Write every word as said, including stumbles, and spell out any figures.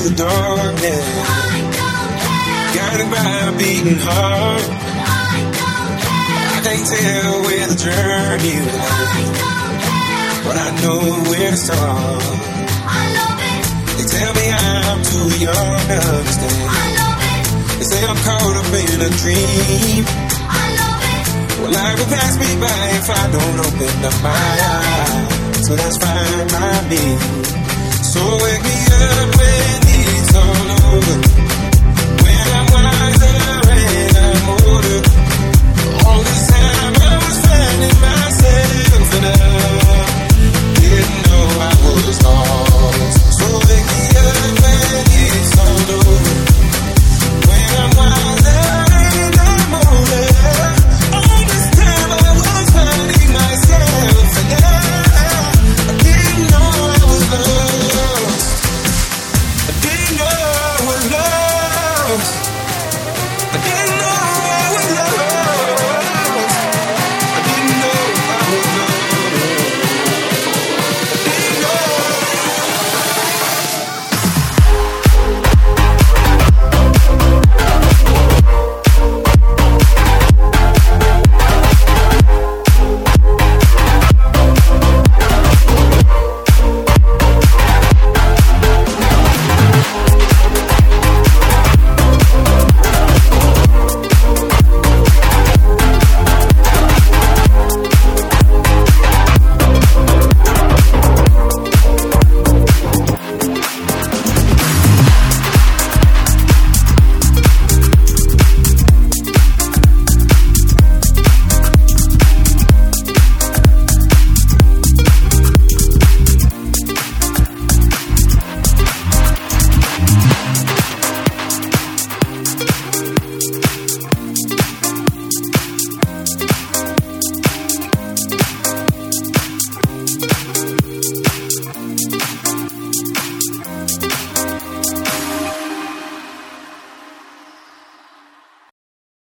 the darkness. Guided by a beating heart. I can't tell where the journey will end, but I know where to start. They tell me I'm too young to understand. They say I'm caught up in a dream. Well, life will pass me by if I don't open up my eyes. So that's fine by me. So wake me up